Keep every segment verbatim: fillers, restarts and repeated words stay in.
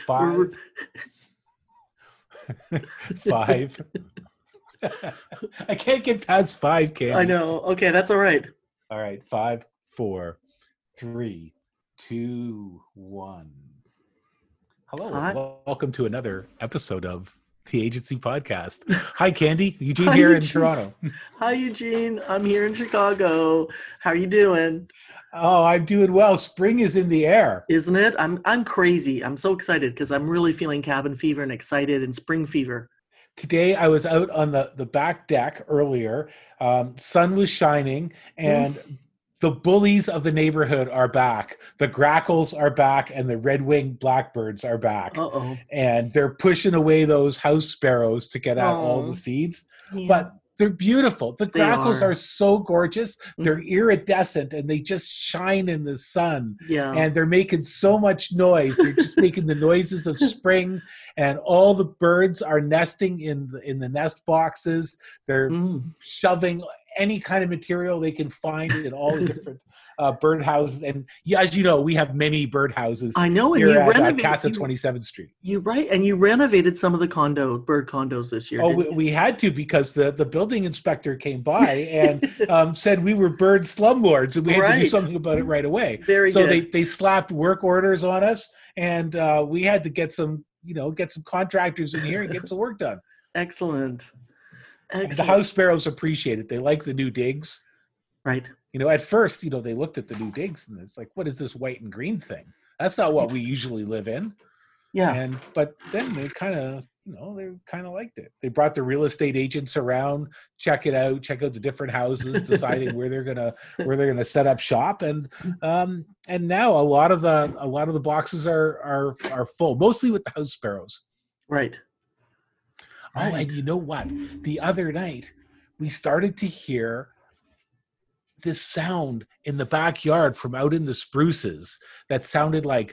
Five. Five. I can't get past five, Candy. I know. Okay, that's all right. All right. Five, four, three, two, one. Hello. Hi. Welcome to another episode of the Agency Podcast. Hi, Candy. Eugene Hi, here Eugene. in Toronto. Hi, Eugene. I'm here in Chicago. How are you doing? Oh, I'm doing well. Spring is in the air. Isn't it? I'm I'm crazy. I'm so excited because I'm really feeling cabin fever and excited and spring fever. Today, I was out on the, the back deck earlier. Um, sun was shining, and mm. the bullies of the neighborhood are back. The grackles are back, and the red-winged blackbirds are back. Uh-oh. And they're pushing away those house sparrows to get out oh. all the seeds. Yeah. But they're beautiful. The They grackles are. are so gorgeous. They're iridescent, and they just shine in the sun. Yeah. And they're making so much noise. They're just making the noises of spring, and all the birds are nesting in the, in the nest boxes. They're Mm. shoving any kind of material they can find in all the different uh, bird houses. And yeah, as you know, we have many bird houses. I know, and here you at uh, renovated Casa you- twenty-seventh Street. You're right, and you renovated some of the condo bird condos this year. Oh, didn't we, you? we had to because the, the building inspector came by and um, said we were bird slumlords, and we had to do Right. something about it right away. Very so good. they they slapped work orders on us, and uh, we had to get some you know get some contractors in here and get some work done. Excellent. And Excellent. the house sparrows appreciate it. They like the new digs. Right. You know, at first, you know, they looked at the new digs and it's like, what is this white and green thing? That's not what we usually live in. Yeah. And but then they kind of, you know, they kind of liked it. They brought the real estate agents around, check it out, check out the different houses, deciding where they're gonna where they're gonna set up shop. And um and now a lot of the a lot of the boxes are are are full, mostly with the house sparrows. Right. Oh, Right. and you know what? The other night we started to hear this sound in the backyard from out in the spruces that sounded like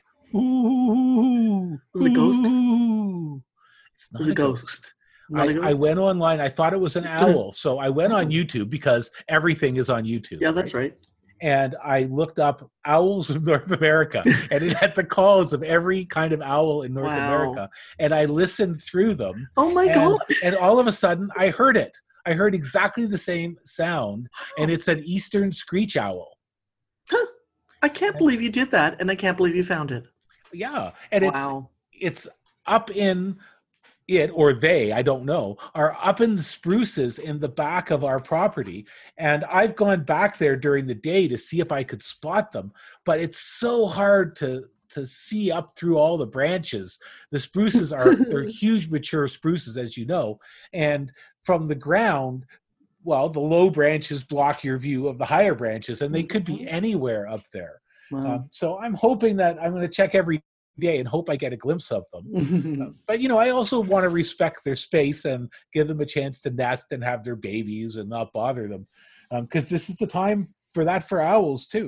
ooh. Was it a ghost? Ooh. It's not Was it a a ghost? ghost. Not I, a ghost? I went online. I thought it was an owl. So I went on YouTube because everything is on YouTube. Yeah, that's right. And I looked up owls of North America, and it had the calls of every kind of owl in North Wow. America. And I listened through them. Oh my and, God. and all of a sudden, I heard it. I heard exactly the same sound, and it's an eastern screech owl. Huh. I can't believe you did that, and I can't believe you found it. Yeah, and Wow. it's it's up in it, or they, I don't know, are up in the spruces in the back of our property. And I've gone back there during the day to see if I could spot them, but it's so hard to to see up through all the branches. The spruces are they're huge mature spruces, as you know, and from the ground, well, the low branches block your view of the higher branches, and they could be anywhere up there. Wow. Um, so I'm hoping that I'm going to check every day and hope I get a glimpse of them. But, you know, I also want to respect their space and give them a chance to nest and have their babies and not bother them. Because this is the time for that for owls, too.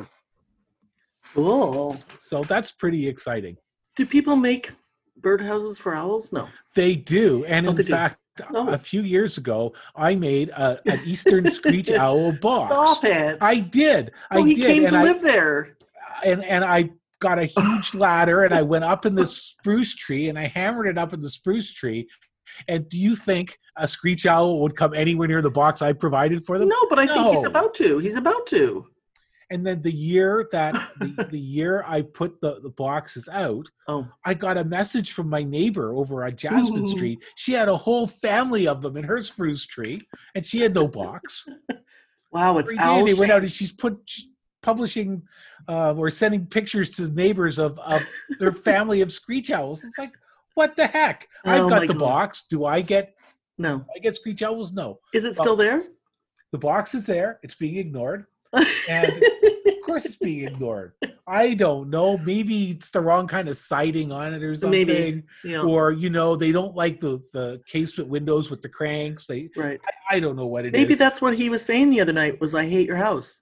Cool. So that's pretty exciting. Do people make birdhouses for owls? No. They do. And Oh, in they do. fact, Oh. a few years ago, I made a, an Eastern Screech Owl box. Stop it. I did. So I he did. came and to I, live there. And, and I got a huge ladder, and I went up in the spruce tree, and I hammered it up in the spruce tree. And do you think a screech owl would come anywhere near the box I provided for them? No, but I think he's No. about to. He's about to. And then the year that the, the year I put the, the boxes out, Oh. I got a message from my neighbor over on Jasmine Ooh. Street. She had a whole family of them in her spruce tree, and she had no box. Wow, it's Every day owl they went shaped. out, and she's put she's publishing uh, or sending pictures to neighbors of, of their family of screech owls. It's like, what the heck? Oh I've got my the God. box. Do I get No. I get screech owls? No. Is it Well, still there? The box is there. It's being ignored. And of course it's being ignored. I don't know. Maybe it's the wrong kind of siding on it or something. Maybe. Yeah. Or, you know, they don't like the, the casement windows with the cranks. They Right. I, I don't know what it Maybe is. that's what he was saying the other night was, I hate your house.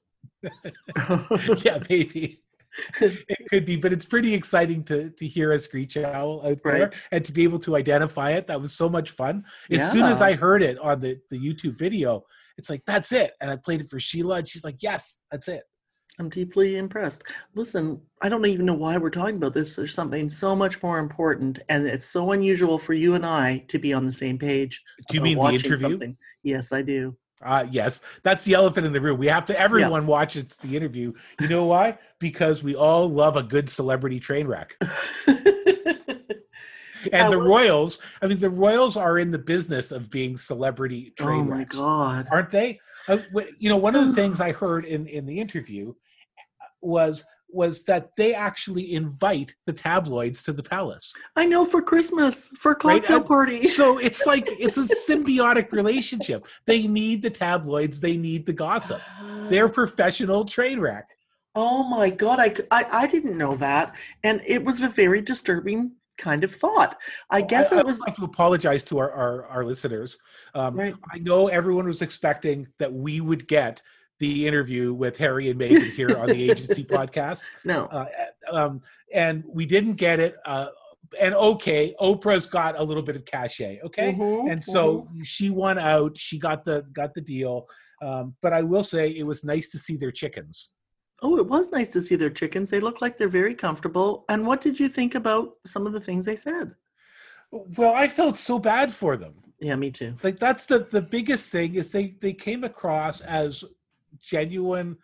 Yeah, maybe. It could be, but it's pretty exciting to to hear a screech owl out there Right. and to be able to identify it. That was so much fun. As soon as Yeah. I heard it on the, the YouTube video, it's like, that's it. And I played it for Sheila, and she's like, yes, that's it. I'm deeply impressed. Listen, I don't even know why we're talking about this. There's something so much more important, and it's so unusual for you and I to be on the same page Do you about mean the watching interview? something. Yes, I do. Uh, yes, that's the elephant in the room. We have to, Yeah. everyone watches the interview. You know why? Because we all love a good celebrity train wreck. And Yeah, the was, Royals, I mean, the Royals are in the business of being celebrity oh train my wrecks, God. aren't they? Uh, wh- you know, one of the things I heard in, in the interview was was that they actually invite the tabloids to the palace, I know, for Christmas, for a right? cocktail And party. so it's like it's a symbiotic relationship. They need the tabloids, they need the gossip. They're professional train wreck. Oh my God, I, c- I, I didn't know that. And it was a very disturbing kind of thought. I Oh, I, guess I it also was, have to apologize to our, our, our listeners. Um, right. I know everyone was expecting that we would get the interview with Harry and Meghan here on the Agency podcast. No. Uh, um, and we didn't get it. Uh, and okay, Oprah's got a little bit of cachet, okay? And Mm-hmm, so mm-hmm. she won out. She got the got the deal. Um, but I will say it was nice to see their chickens. Oh, it was nice to see their chickens. They look like they're very comfortable. And what did you think about some of the things they said? Well, I felt so bad for them. Yeah, me too. Like that's the the biggest thing is they they came across as genuine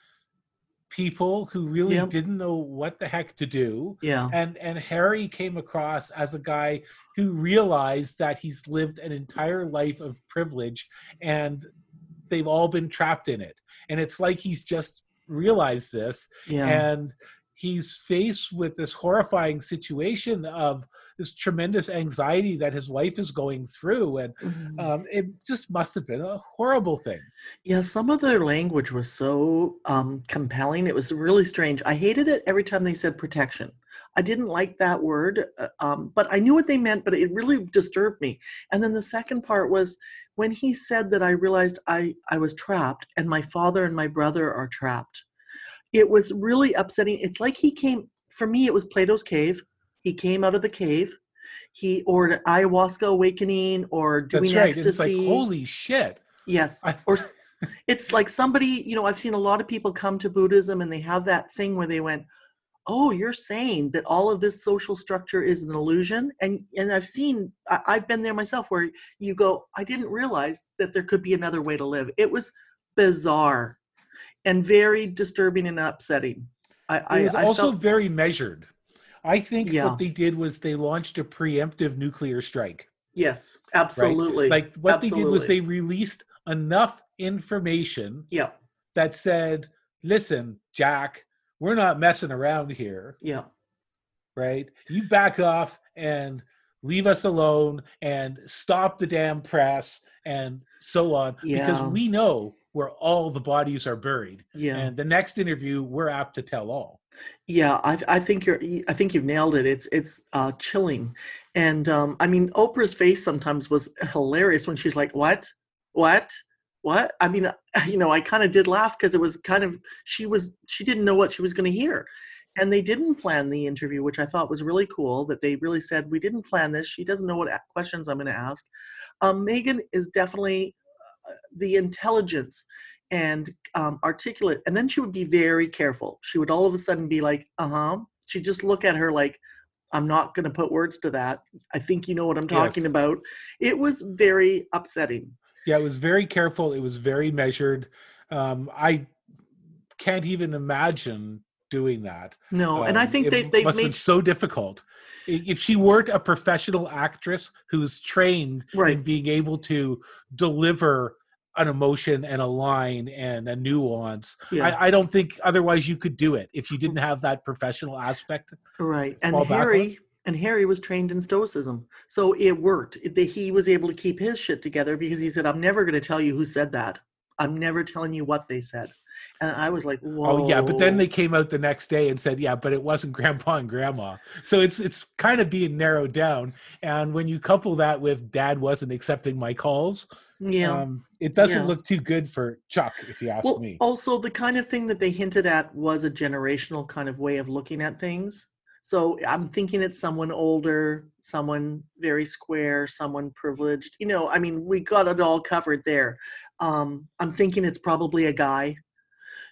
people who really Yeah, didn't know what the heck to do. yeah, And and Harry came across as a guy who realized that he's lived an entire life of privilege and they've all been trapped in it. And it's like he's just realized this, yeah. and he's faced with this horrifying situation of this tremendous anxiety that his wife is going through. And Mhm. um, it just must have been a horrible thing. Yeah, some of their language was so um, compelling. It was really strange. I hated it every time they said protection. I didn't like that word, uh, um, but I knew what they meant, but it really disturbed me. And then the second part was when he said that I realized I, I was trapped and my father and my brother are trapped. It was really upsetting. It's like he came, for me, it was Plato's cave. He came out of the cave. He, or ayahuasca awakening or That's doing right. And it's like, ecstasy. holy shit. Yes. I, Or it's like somebody, you know, I've seen a lot of people come to Buddhism and they have that thing where they went, oh, you're saying that all of this social structure is an illusion. And and I've seen, I, I've been there myself where you go, I didn't realize that there could be another way to live. It was bizarre and very disturbing and upsetting. I, it was I, I also felt, very measured. I think what yeah, they did was they launched a preemptive nuclear strike, yes, right? absolutely. Like what they did was Absolutely. they released enough information Yeah, that said, listen, Jack, we're not messing around here, yeah, right? You back off and leave us alone and stop the damn press and so on, because yeah, we know where all the bodies are buried. yeah. And the next interview, we're apt to tell all. Yeah, I I think you're I think you've nailed it. It's it's uh, chilling, and um, I mean Oprah's face sometimes was hilarious when she's like, "What, what, what?" I mean, you know, I kind of did laugh because it was kind of she was she didn't know what she was going to hear, and they didn't plan the interview, which I thought was really cool. That they really said we didn't plan this. She doesn't know what a- questions I'm going to ask. Um, Meghan is definitely the intelligence and um, articulate. And then she would be very careful. She would all of a sudden be like, uh huh. She'd just look at her like, I'm not going to put words to that. I think you know what I'm talking Yes. about. It was very upsetting. Yeah, it was very careful. It was very measured. Um, I can't even imagine doing that. No, and I Um, think it they, they've must have been made, so difficult. I- If she weren't a professional actress who's trained in right. being able to deliver an emotion and a line and a nuance, Yeah. I, I don't think otherwise you could do it if you didn't have that professional aspect to Right. And fall back on. Harry, and Harry was trained in stoicism. So it worked. It- the- He was able to keep his shit together because he said, I'm never going to tell you who said that. I'm never telling you what they said. And I was like, Oh yeah, but then whoa. they came out the next day and said, yeah, but it wasn't grandpa and grandma. So it's it's kind of being narrowed down. And when you couple that with dad wasn't accepting my calls, Yeah. um, it doesn't Yeah. look too good for Chuck, if you ask Well, me. also the kind of thing that they hinted at was a generational kind of way of looking at things. So I'm thinking it's someone older, someone very square, someone privileged. You know, I mean, we got it all covered there. Um, I'm thinking it's probably a guy.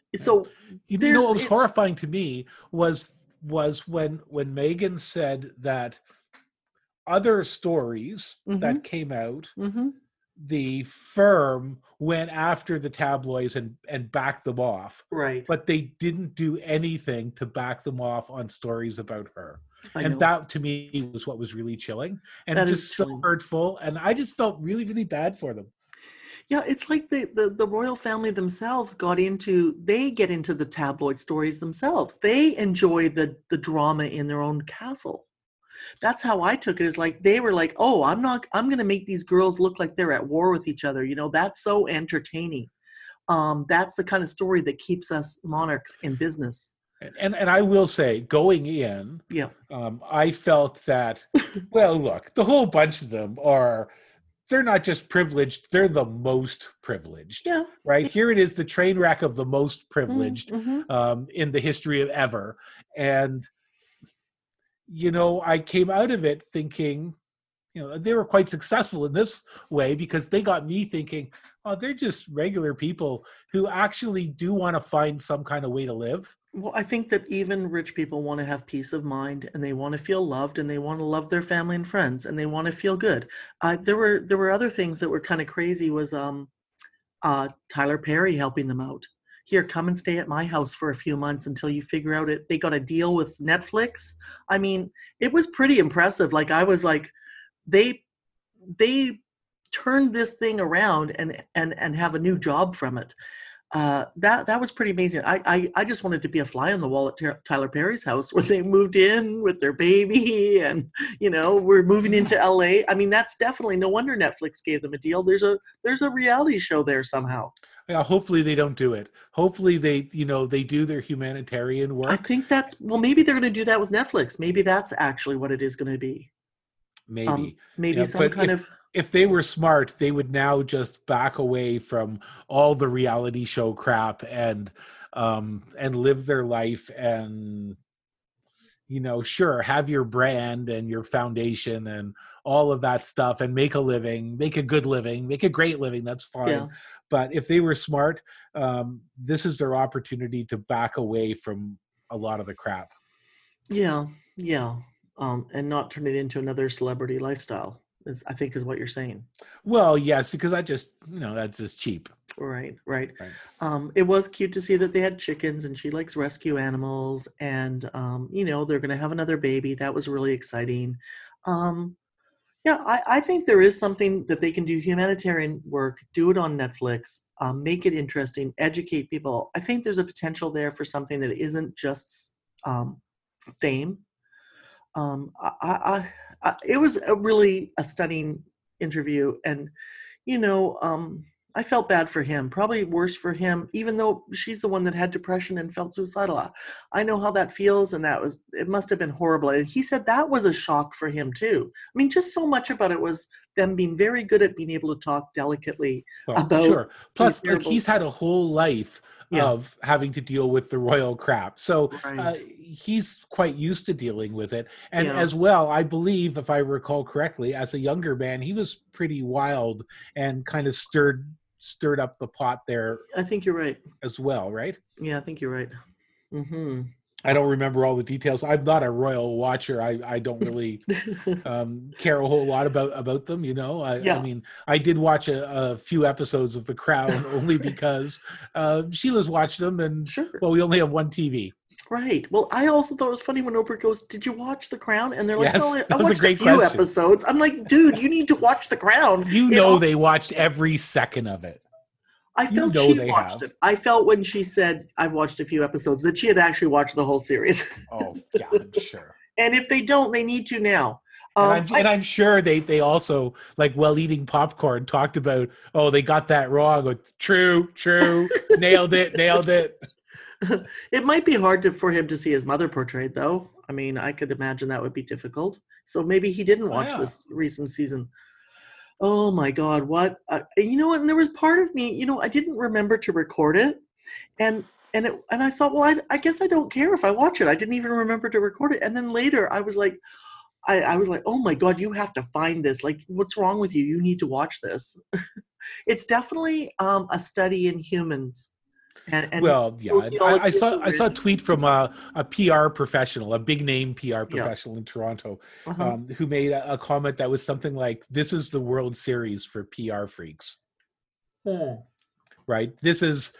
Right? So You, you know there's what was it, horrifying to me was was when when Megan said that other stories mm-hmm, that came out, mm-hmm, the firm went after the tabloids and and backed them off, right. but they didn't do anything to back them off on stories about her. I And know. that to me was what was really chilling and That is just so chilling. hurtful, and I just felt really really bad for them. Yeah, it's like the, the the royal family themselves got into they get into the tabloid stories themselves. They enjoy the the drama in their own castle. That's how I took it, is like they were like, "Oh, I'm not I'm going to make these girls look like they're at war with each other." You know, that's so entertaining. Um that's the kind of story that keeps us monarchs in business. And and, and I will say, going in, Yeah. um, I felt that, well, look, the whole bunch of them are, they're not just privileged, they're the most privileged, Yeah. right? Here it is, the train wreck of the most privileged Mm-hmm. um, in the history of ever. And, you know, I came out of it thinking, you know, they were quite successful in this way because they got me thinking, oh, they're just regular people who actually do want to find some kind of way to live. Well, I think that even rich people want to have peace of mind, and they want to feel loved, and they want to love their family and friends, and they want to feel good. Uh, there were there were other things that were kind of crazy. Was um uh Tyler Perry helping them out. Here, come and stay at my house for a few months until you figure out it. They got a deal with Netflix. I mean, it was pretty impressive. Like I was like, they they turned this thing around and and and have a new job from it. Uh, that that was pretty amazing. I, I I just wanted to be a fly on the wall at Ty- Tyler Perry's house when they moved in with their baby, and you know we're moving into L A. I mean, that's definitely no wonder Netflix gave them a deal. There's a there's a reality show there somehow. Yeah, hopefully they don't do it. Hopefully they, you know, they do their humanitarian I work. think that's well, maybe they're going to do that with Netflix. Maybe that's actually what it is going to be. Um, Maybe. maybe Yeah, some but kind if of if they were smart, they would now just back away from all the reality show crap and um and live their life and, you know, sure, have your brand and your foundation and all of that stuff and make a living, make a good living, make a great living, that's fine. yeah. But if they were smart, um this is their opportunity to back away from a lot of the crap. Yeah, yeah, um, and not turn it into another celebrity lifestyle, is I think is what you're saying. Well, yes, because that just, you know, that's just cheap. Right, right. Right. Um, it was cute to see that they had chickens, and she likes rescue animals, and um, you know, they're gonna have another baby. That was really exciting. Um, yeah, I, I think there is something that they can do humanitarian work, do it on Netflix, um, make it interesting, educate people. I think there's a potential there for something that isn't just um, fame. Um, I, I, I, it was a really a stunning interview, and you know, um, I felt bad for him. Probably worse for him, even though she's the one that had depression and felt suicidal. I I know how that feels, and that was it must have been horrible. And he said that was a shock for him too. I mean, just so much about it was them being very good at being able to talk delicately Well, about sure. these Plus, like terrible. he's had a whole life Yeah, of having to deal with the royal crap. So right. uh, he's quite used to dealing with it. And Yeah, as well, I believe, if I recall correctly, as a younger man, he was pretty wild and kind of stirred stirred up the pot there I think you're right. as well, right? Yeah, I think you're right. Mm-hmm. I don't remember all the details. I'm not a royal watcher. I, I don't really um, care a whole lot about about them. You know, I, I Yeah, mean, I did watch a, a few episodes of The Crown only because uh, Sheila's watched them, and sure. well, we only have one T V. Right. Well, I also thought it was funny when Oprah goes, "Did you watch The Crown?" And they're like, "No, Yes, I, I that was a watched a great few question. episodes." I'm like, "Dude, you need to watch The Crown." You It know, all, they watched every second of it. I You felt know, she they watched have. it. I felt when she said, "I've watched a few episodes," that she had actually watched the whole series. Oh, yeah, I'm sure. And if they don't, they need to now. And Um, I'm I, and I'm sure they they also, like, while eating popcorn, talked about, oh, they got that wrong. Like, true, true, nailed it, nailed it. it might be hard to, for him to see his mother portrayed, though. I mean, I could imagine that would be difficult. So maybe he didn't Oh watch yeah. this recent season. Oh my God, what? Uh, you know what? And there was part of me, you know, I didn't remember to record it, and and it, and I thought, well, I, I guess I don't care if I watch it. I didn't even remember to record it, and then later I was like, I, I was like, oh my God, you have to find this. Like, what's wrong with you? You need to watch this. It's definitely um, a study in humans. And, and Well, yeah, and I, sociology I is saw a I saw a weird, tweet from a, a P R professional, a big name P R yeah. professional in Toronto, Uh-huh. um, who made a, a comment that was something like, "This is the World Series for P R freaks." Hmm. Right? This is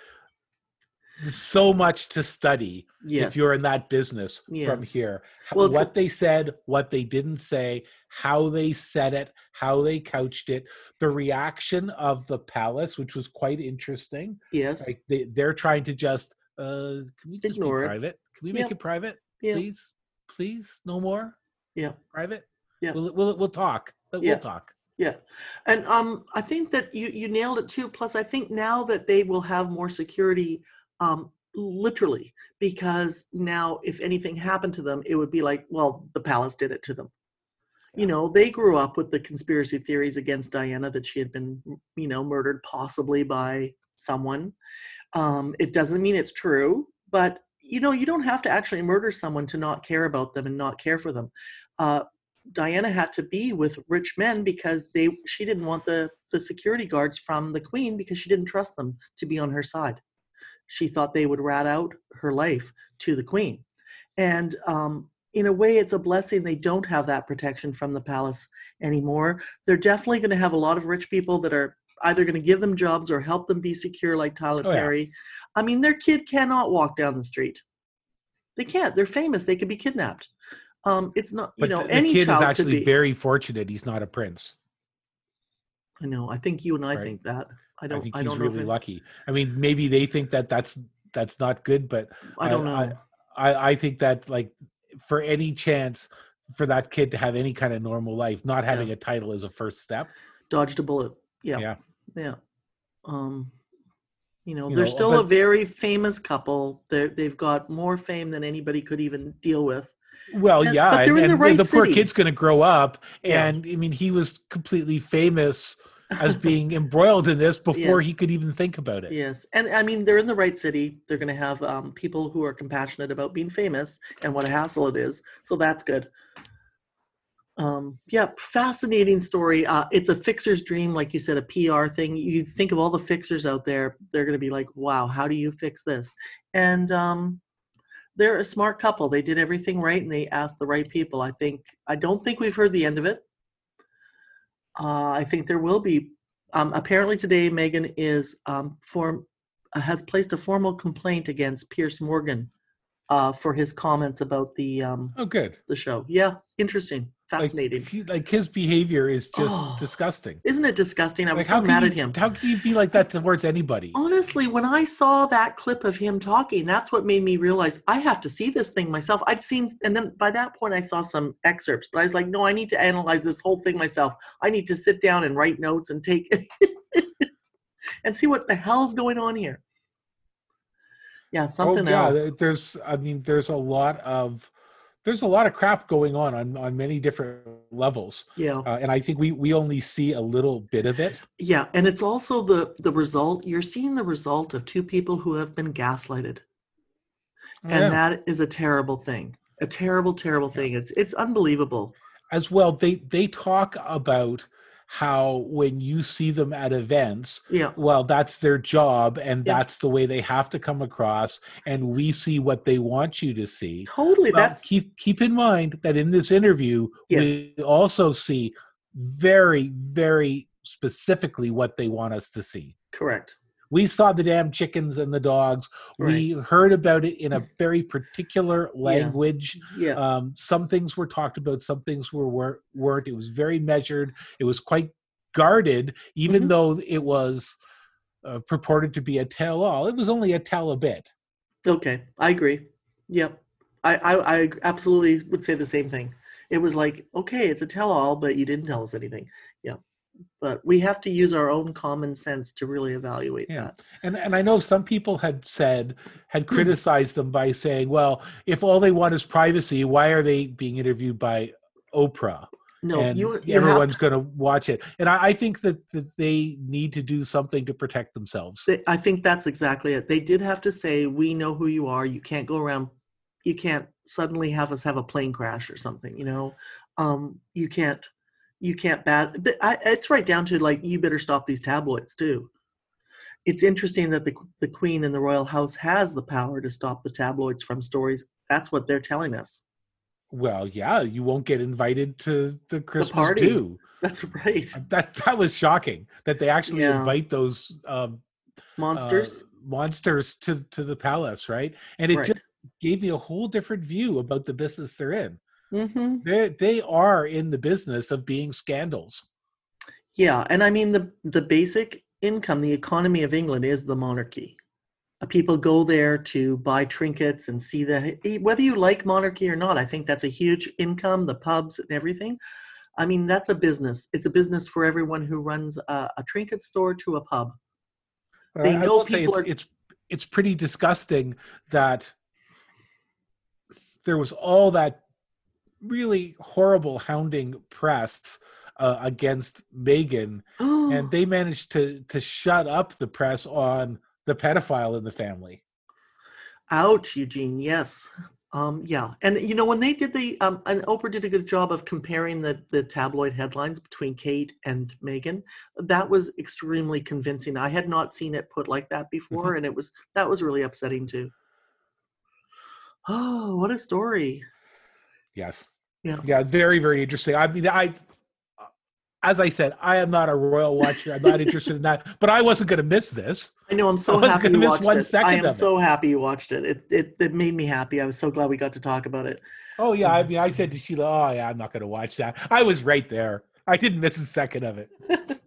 so much to study if Yes. you're in that business from Yes. here. Well, it's What they said, what they didn't say, how they said it, how they couched it, the reaction of the palace, which was quite interesting. yes. Like they, they're trying to just, uh, can we just be Ignore it. private? Can we make Yep. it private, Yeah. please? Please, no more Yeah. private. Yeah. We'll we'll we'll talk. But Yeah. we'll talk. Yeah. And um, I think that you, you nailed it too. Plus, I think now that they will have more security, um, literally, because now if anything happened to them, it would be like, well, the palace did it to them. You Yeah. know, they grew up with the conspiracy theories against Diana that she had been, you know, murdered possibly by someone. Um, it doesn't mean it's true, but you know, you don't have to actually murder someone to not care about them and not care for them. Uh, Diana had to be with rich men because they she didn't want the the security guards from the queen because she didn't trust them to be on her side. She thought they would rat out her life to the queen. And um, in a way, it's a blessing they don't have that protection from the palace anymore. They're definitely going to have a lot of rich people that are either going to give them jobs or help them be secure, like Tyler Oh yeah. Perry. I mean, their kid cannot walk down the street. They can't. They're famous. They could be kidnapped. Um, it's not, you But know, the, the any kid is child could actually be. very fortunate he's not a prince. I know. I think you and I Right? think that. I I don't. think I he's don't know if really it, lucky. I mean, maybe they think that that's that's not good, but I I don't I know. I, I think that like for any chance for that kid to have any kind of normal life, not Yeah. having a title is a first step. Dodged a bullet. Yeah. Yeah, Yeah. Um, you know, you they're know, still a but very famous couple. They're, they've got more fame than anybody could even deal with. well, And, yeah, but they're and in the and the right poor city. kid's going to grow up, Yeah. and I mean, he was completely famous as being embroiled in this before Yes. he could even think about it. Yes. And I mean, they're in the right city. They're going to have um, people who are compassionate about being famous and what a hassle it is. So that's good. Um, yeah, fascinating story. Uh, it's a fixer's dream, like you said, a P R thing. You think of all the fixers out there, they're going to be like, wow, how do you fix this? And um, they're a smart couple. They did everything right and they asked the right people. I think, I don't think we've heard the end of it. Uh, I think there will be. Um, apparently today, Meghan is um, form, uh, has placed a formal complaint against Piers Morgan uh, for his comments about the um, Oh, good. the show. Yeah, interesting, Like, fascinating. he, like his behavior is just Oh, disgusting. isn't it disgusting? I Like, was how so can mad you at him. how can you be like that towards anybody? Honestly, when I saw that clip of him talking, that's what made me realize I have to see this thing myself. I'd seen, and then by that point I saw some excerpts, but I was like, no, I need to analyze this whole thing myself. I need to sit down and write notes and take and see what the hell is going on here. Yeah, something oh yeah, else. there's I mean there's a lot of there's a lot of crap going on on, on many different levels. Yeah. Uh, and I think we we only see a little bit of it. Yeah, and it's also the the result. You're seeing the result of two people who have been gaslighted. Oh, And yeah. that is a terrible thing. A terrible, terrible thing. It's it's unbelievable. As well, they they talk about how when you see them at events, Yeah. well, that's their job and Yeah. that's the way they have to come across, and we see what they want you to see. Totally. Well, That's keep keep in mind that in this interview, yes. we also see very, very specifically what they want us to see. Correct. We saw the damn chickens and the dogs. Right. We heard about it in a very particular language. Yeah. Um, some things were talked about, some things were, were, weren't. It was very measured. It was quite guarded, even Mhm. though it was uh, purported to be a tell-all. It was only a tell a bit. Okay. I agree. Yep. I, I, I absolutely would say the same thing. It was like, okay, it's a tell-all, but you didn't tell us anything. Yeah. But we have to use our own common sense to really evaluate Yeah. that. And and I know some people had said, had criticized them by saying, well, if all they want is privacy, why are they being interviewed by Oprah? No, And you, you everyone's have to, going to watch it. And I, I think that, that they need to do something to protect themselves. they, I think that's exactly it. They did have to say, we know who you are. You can't go around. You can't suddenly have us have a plane crash or something, you know? Um, you can't, you can't bad. I, it's right down to like, you better stop these tabloids too. It's interesting that the the Queen and the royal house has the power to stop the tabloids from stories. That's what they're telling us. Well, yeah, you won't get invited to the The Christmas party. do. That's right. Uh, That that was shocking that they actually Yeah. invite those um, uh, Monsters. monsters to to the palace, right? And it just Right. gave me a whole different view about the business they're in. Mm-hmm. They they are in the business of being scandals. Yeah, and I mean the the basic income, the economy of England is the monarchy. Uh, People go there to buy trinkets and see that eh, whether you like monarchy or not, I think that's a huge income, the pubs and everything. I mean, that's a business. It's a business for everyone who runs a, a trinket store to a pub. But They I, I know will say people it's are it's it's pretty disgusting that there was all that really horrible hounding press uh, against Megan, and oh, they managed to to shut up the press on the pedophile in the family. ouch, Eugene. Yes. Um, yeah. And you know, when they did the um and Oprah did a good job of comparing the the tabloid headlines between Kate and Meghan, that was extremely convincing. I had not seen it put like that before, and it was that was really upsetting too. Oh, what a story. Yes, Yeah. yeah, very very interesting. I mean, I as I said, I am not a royal watcher. I'm not interested in that, but I wasn't going to miss this. I know, I'm I so wasn't happy going to you miss watched one it. I second am of it. so happy you watched it. It it it made me happy. I was so glad we got to talk about it. Oh yeah, I Um, mean, I said to Sheila, "Oh yeah, I'm not going to watch that." I was right there. I didn't miss a second of it.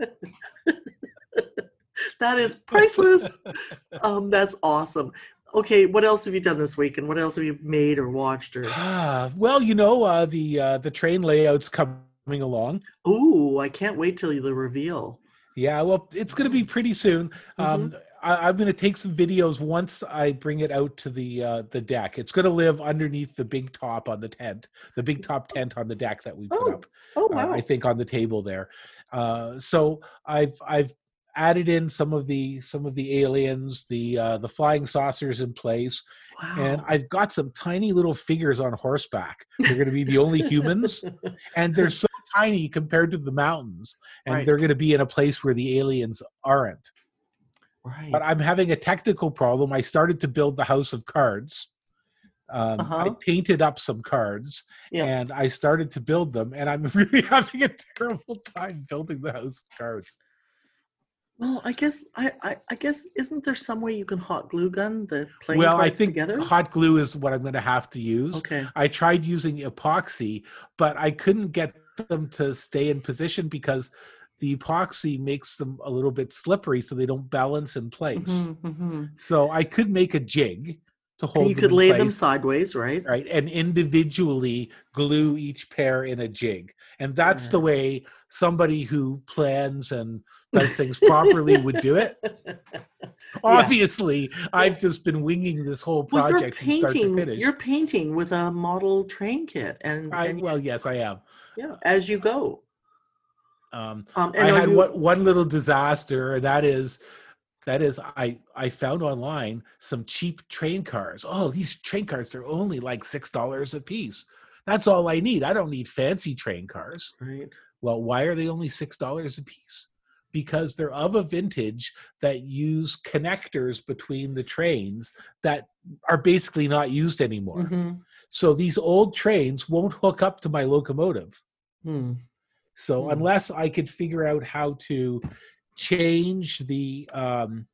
that is priceless. Um, that's awesome. Okay, what else have you done this week, and what else have you made or watched or? Ah, well, you know, uh, the uh, the train layout's coming along. Ooh, I can't wait till the reveal. Yeah, well, it's going to be pretty soon. Mm-hmm. Um, I, I'm going to take some videos once I bring it out to the uh, the deck. It's going to live underneath the big top on the tent, the big top tent on the deck that we put Oh, up. oh Uh, I wow. think on the table there. Uh, so I've I've added in some of the some of the aliens, the uh, the flying saucers in place, and Wow. I've got some tiny little figures on horseback. They're going to be the only humans, and they're so tiny compared to the mountains, and Right, they're going to be in a place where the aliens aren't. But right. I'm having a technical problem. I started to build the house of cards. Um, I Uh-huh. painted up some cards Yeah. and I started to build them, and I'm really having a terrible time building the house of cards. Well, I guess I, I I guess isn't there some way you can hot glue gun the playing Well, I cards think together? hot glue is what I'm going to have to use. Okay. I tried using epoxy, but I couldn't get them to stay in position because the epoxy makes them a little bit slippery so they don't balance in place. Mm-hmm, mm-hmm. So I could make a jig to And you hold them could in lay them place, sideways, right? right? And individually glue each pair in a jig. And that's the Right. way somebody who plans and does things properly would do it. Yes. Obviously, I've just been winging this whole Well, you're project from start to painting, finish. you're painting with a model train kit and I and well, yes, I am. yeah, as you go. Um, Um, I and are had you what one little disaster, and that is that is I I found online some cheap train cars. Oh, these train cars, they're only like six dollars a piece. That's all I need. I don't need fancy train cars. right? Well, why are they only six dollars a piece? Because they're of a vintage that use connectors between the trains that are basically not used anymore. Mm-hmm. So these old trains won't hook up to my locomotive. Hmm. So Hmm. unless I could figure out how to change the um,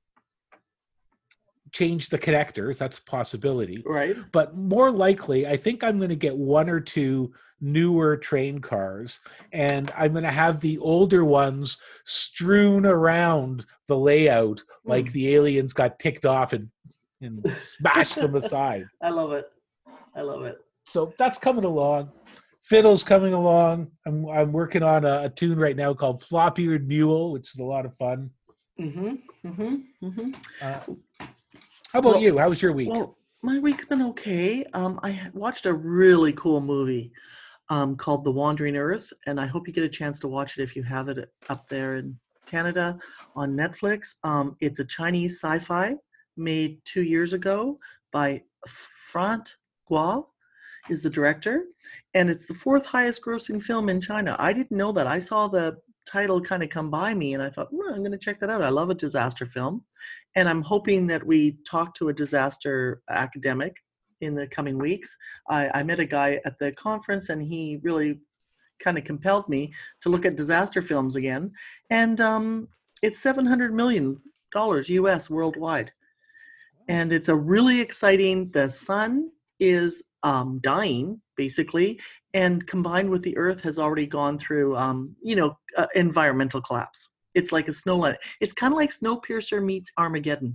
change the connectors, that's a possibility. Right. But more likely, I think I'm going to get one or two newer train cars, and I'm going to have the older ones strewn around the layout like Hmm. the aliens got ticked off and, and smashed them aside. I love it. I love it. So that's coming along. Fiddle's coming along. I'm I'm working on a, a tune right now called Flop-Eared Mule, which is a lot of fun. Mm-hmm. Mm-hmm. Mm-hmm. Uh, how about Well, you? How was your week? well, my week's been okay. Um, I ha- watched a really cool movie um, called The Wandering Earth, and I hope you get a chance to watch it if you have it up there in Canada on Netflix. Um, it's a Chinese sci-fi made two years ago by Frant Guo is the director, and it's the fourth highest grossing film in China. I didn't know that. I saw the title kind of come by me, and I thought, well, I'm going to check that out. I love a disaster film, and I'm hoping that we talk to a disaster academic in the coming weeks. I, I met a guy at the conference, and he really kind of compelled me to look at disaster films again. And um, it's seven hundred million dollars U S worldwide. And it's a really exciting, the sun is um, dying, basically, and combined with the earth has already gone through, um, you know, uh, environmental collapse. It's like a snow line. It's kind of like Snowpiercer meets Armageddon.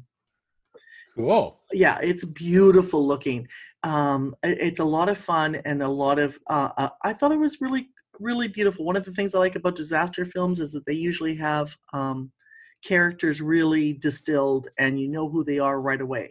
Cool. Yeah, it's beautiful looking. Um, it- it's a lot of fun and a lot of, uh, uh, I thought it was really, really beautiful. One of the things I like about disaster films is that they usually have um, characters really distilled and you know who they are right away.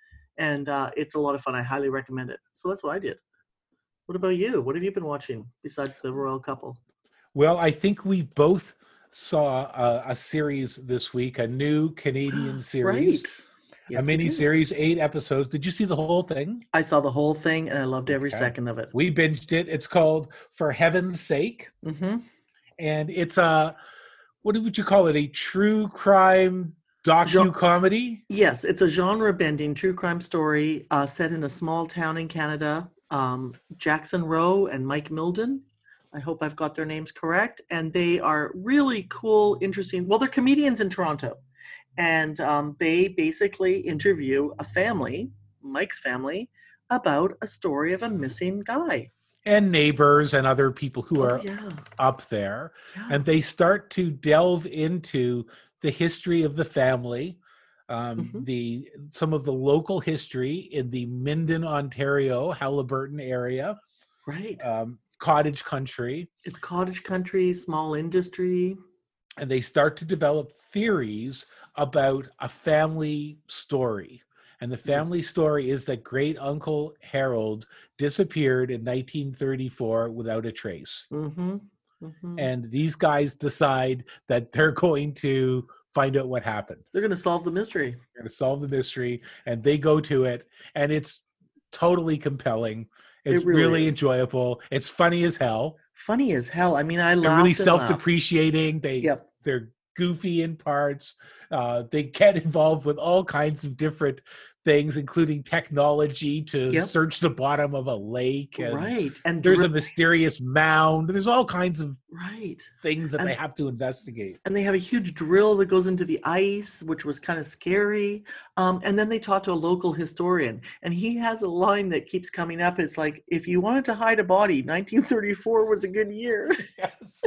And uh, it's a lot of fun. I highly recommend it. So that's what I did. What about you? What have you been watching besides The Royal Couple? Well, I think we both saw a, a series this week, a new Canadian series, Right. a Yes, we mini did. series, eight episodes. Did you see the whole thing? I saw the whole thing and I loved every Okay. second of it. We binged it. It's called For Heaven's Sake, hmm and it's a, what would you call it? A true crime docu-comedy? Yes, it's a genre-bending true crime story uh, set in a small town in Canada. Um, Jackson Rowe and Mike Milden. I hope I've got their names correct. And they are really cool, interesting. Well, they're comedians in Toronto. And um, they basically interview a family, Mike's family, about a story of a missing guy. And neighbors and other people who Oh, are yeah. up there. yeah. And they start to delve into the history of the family, um, Mhm. the some of the local history in the Minden, Ontario, Halliburton area, Right. um, cottage country, It's cottage country, small industry. and they start to develop theories about a family story. And the Yeah. family story is that great uncle Harold disappeared in nineteen thirty-four without a trace. Mm-hmm. Mm-hmm. And these guys decide that they're going to find out what happened. They're going to solve the mystery. They're going to solve the mystery, and they go to it, and it's totally compelling. It's It really really is. enjoyable. It's funny as hell. Funny as hell. I mean, I They're laughed really and laughed. self-depreciating. They Yep. they're goofy in parts. Uh, they get involved with all kinds of different things, including technology to Yep. search the bottom of a lake. And Right. And there's a dri- mysterious mound. There's all kinds of right. things that And- they have to investigate. And they have a huge drill that goes into the ice, which was kind of scary. Um, and then they talk to a local historian, and he has a line that keeps coming up. It's like, if you wanted to hide a body, nineteen thirty-four was a good year. Yes.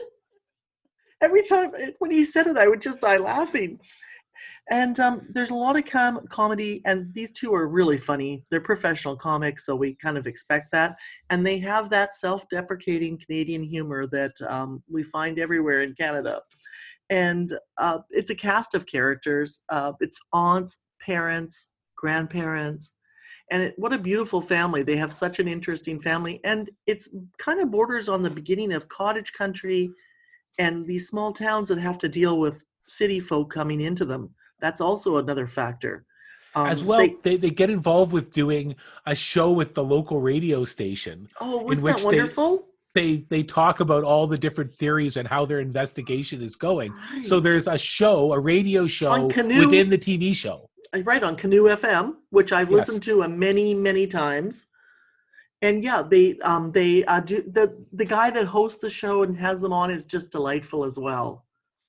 Every time when he said it, I would just die laughing. And um, there's a lot of com- comedy, and these two are really funny. They're professional comics, so we kind of expect that. And they have that self-deprecating Canadian humor that um, we find everywhere in Canada. And uh, it's a cast of characters. Uh, it's aunts, parents, grandparents. And it, what a beautiful family. They have such an interesting family. And it's kind of borders on the beginning of cottage country and these small towns that have to deal with city folk coming into them. That's also another factor. Um, As well, they- they, they get involved with doing a show with the local radio station. oh, in wasn't which that they- wonderful? They they talk about all the different theories and how their investigation is going. So Right. there's a show, a radio show On Canoe- within the T V show. Right, on Canoe F M, which I've Yes. listened to a many, many times. And yeah, they um they uh, do the the guy that hosts the show and has them on is just delightful as well.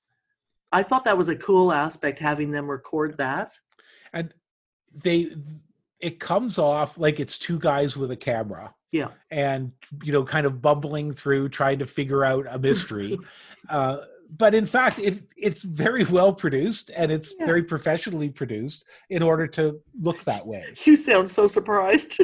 I thought that was a cool aspect, having them record that. And they it comes off like it's two guys with a camera. Yeah. And, you know, kind of bumbling through trying to figure out a mystery. uh, but in fact, it, it's very well produced, and it's Yeah. very professionally produced in order to look that way. You sound so surprised.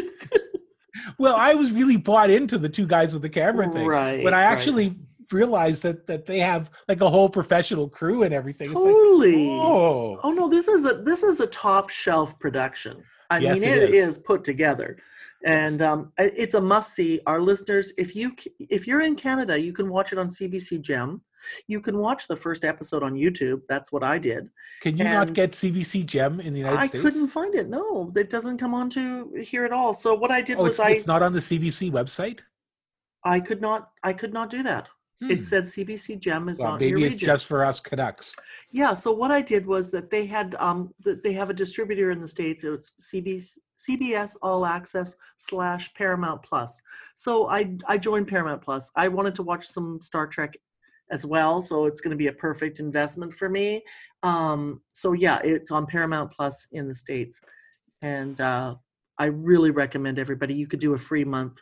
Well, I was really bought into the two guys with the camera thing. Right, When I right. actually realized that that they have like a whole professional crew and everything. It's Totally. like, oh. Oh no, this is a this is a top shelf production. I Yes, mean, it it is. is put together, and um, I- it's a must see. Our listeners, if you c- if you're in Canada, you can watch it on C B C Gem. You can watch the first episode on YouTube. That's what I did. Can you not and get C B C Gem in the United I States? couldn't find it. No, it doesn't come on to here at all. So what I did Oh, was it's, I it's not on the C B C website? I could not I could not do that. Hmm. It said C B C Gem is Well, not in your maybe it's region. just for us Canucks. Yeah, so what I did was that they had um that they have a distributor in the States. It was C B S, C B S All Access slash Paramount Plus. So I I joined Paramount Plus. I wanted to watch some Star Trek as well, so it's going to be a perfect investment for me. Um, so yeah, it's on Paramount Plus in the States, and uh, I really recommend everybody. You could do a free month,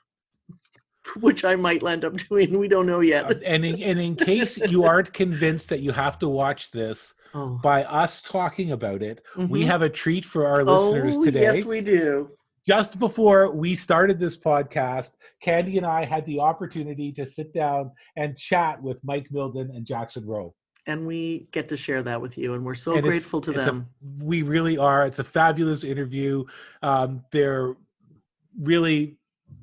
which I might end up doing. We don't know yet. Uh, and, in, and in case you aren't convinced that you have to watch this, Oh. by us talking about it, Mhm. we have a treat for our listeners Oh, today. yes, we do. Just before we started this podcast, Candy and I had the opportunity to sit down and chat with Mike Milden and Jackson Rowe. And we get to share that with you, and we're so And it's- grateful to it's them. A, we really are. It's a fabulous interview. Um, they're really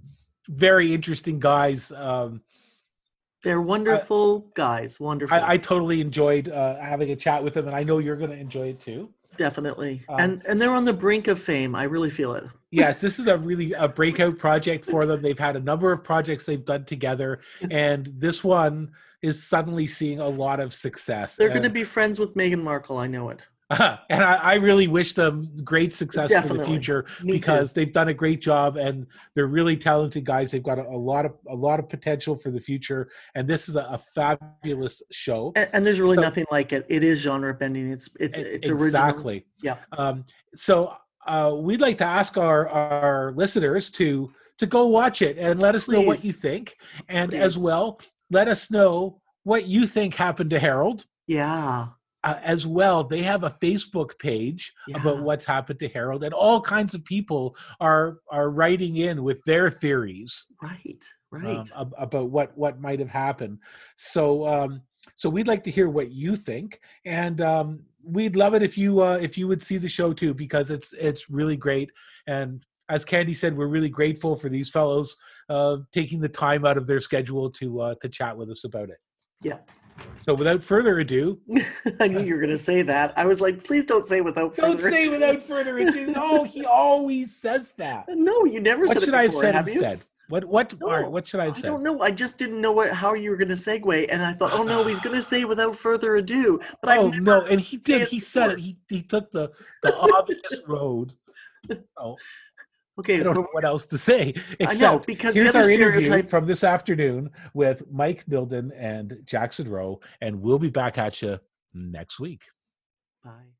very interesting guys. Um, They're wonderful guys. Wonderful. I, I totally enjoyed uh, having a chat with them, and I know you're going to enjoy it too. Definitely. Um, and and they're on the brink of fame. I really feel it. Yes, this is a really a breakout project for them. They've had a number of projects they've done together, and this one is suddenly seeing a lot of success. They're and, going to be friends with Meghan Markle. I know it. and I, I really wish them great success for Definitely. the future Me because too. they've done a great job and they're really talented guys. They've got a, a lot of a lot of potential for the future, and this is a, a fabulous show. And, and there's really So- nothing like it. It is genre bending. It's it's it's original. Exactly. Yeah. Um, so uh, we'd like to ask our, our listeners to to go watch it and let us know what Please. you think. And Please. as well, let us know what you think happened to Harold. Yeah. Uh, as well, they have a Facebook page about Yeah. what's happened to Harold, and all kinds of people are are writing in with their theories Right. Right. um, ab- about what what might have happened. So um, so we'd like to hear what you think, and um, we'd love it if you uh, if you would see the show too, because it's it's really great. And as Candy said, we're really grateful for these fellows uh, taking the time out of their schedule to uh, to chat with us about it. Yeah. So without further ado, I knew you were going to say that. I was like, please don't say without don't further say ado. without further ado. No, he always says that. No, you never What said should it I have before, said have you? instead? What what No, all right, what should I have I said? don't know. I just didn't know what how you were going to segue, and I thought, oh no, he's going to say without further ado. But Oh I've never no, and he say did. it He said before. it. He he took the the obvious road. Oh, Okay, I don't know what else to say. I know, Except because the here's other our interview stereotype- from this afternoon with Mike Milden and Jackson Rowe, and we'll be back at you next week. Bye.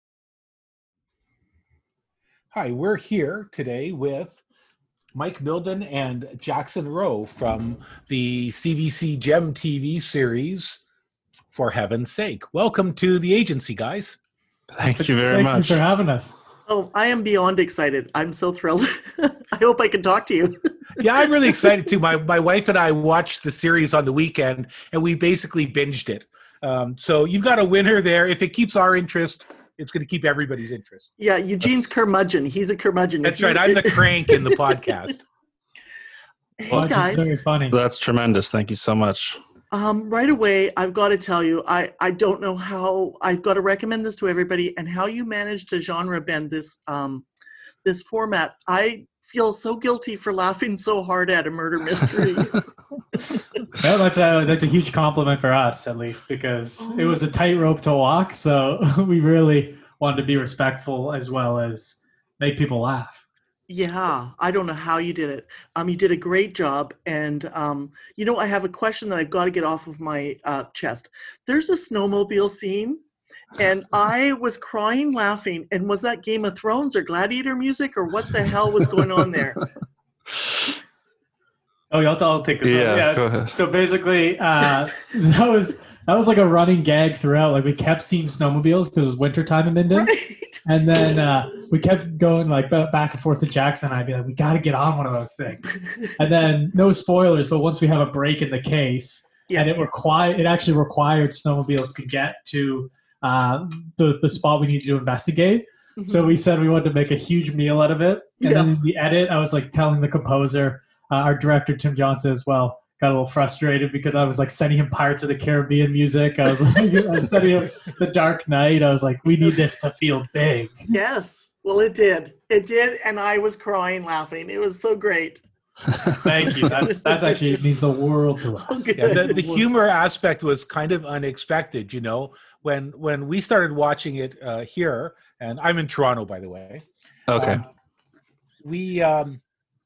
Hi, we're here today with Mike Milden and Jackson Rowe from the C B C Gem T V series For Heaven's Sake. Welcome to the agency, guys. Thank you very Thank much. you for having us. Oh, I am beyond excited. I'm so thrilled. I hope I can talk to you. Yeah, I'm really excited too. My my wife and I watched the series on the weekend, and we basically binged it. Um, so you've got a winner there. If it keeps our interest, it's going to keep everybody's interest. Yeah, Eugene's curmudgeon. He's a curmudgeon. That's If you- right. I'm the crank in the podcast. Hey Well, it's guys, very funny. That's tremendous. Thank you so much. um, right away, I've got to tell you, I, I don't know how I've got to recommend this to everybody, and how you managed to genre bend this um, this format. I feel so guilty for laughing so hard at a murder mystery. Well, that's a that's a huge compliment for us, at least, because it was a tightrope to walk. So we really wanted to be respectful as well as make people laugh. Yeah, I don't know how you did it. Um, you did a great job, and um, you know, I have a question that I've got to get off of my uh, chest. There's a snowmobile scene, and I was crying laughing. And was that Game of Thrones or Gladiator music, or what the hell was going on there? Oh, yeah, I'll, I'll take this Yeah, one. Yeah, go ahead. So basically, uh, that was that was like a running gag throughout. Like we kept seeing snowmobiles because it was wintertime in Minden. Right? And then uh, we kept going like ba- back and forth to Jackson. I'd be like, we got to get on one of those things. And then no spoilers, but once we have a break in the case, Yeah. and it required, it actually required snowmobiles to get to uh, the the spot we need to investigate. So we said we wanted to make a huge meal out of it. And Yeah. then in the edit, I was like telling the composer, uh, our director Tim Johnson as well, got a little frustrated because I was like sending him Pirates of the Caribbean music. I was like, I was sending him The Dark Knight. I was like, we need this to feel big. Yes. Well, it did. It did, and I was crying laughing. It was so great. Thank you. That's that's actually it means the world to us. Oh, good. Yeah, the, the humor aspect was kind of unexpected, you know, when when we started watching it uh, here, and I'm in Toronto, by the way. Okay. Um, we um,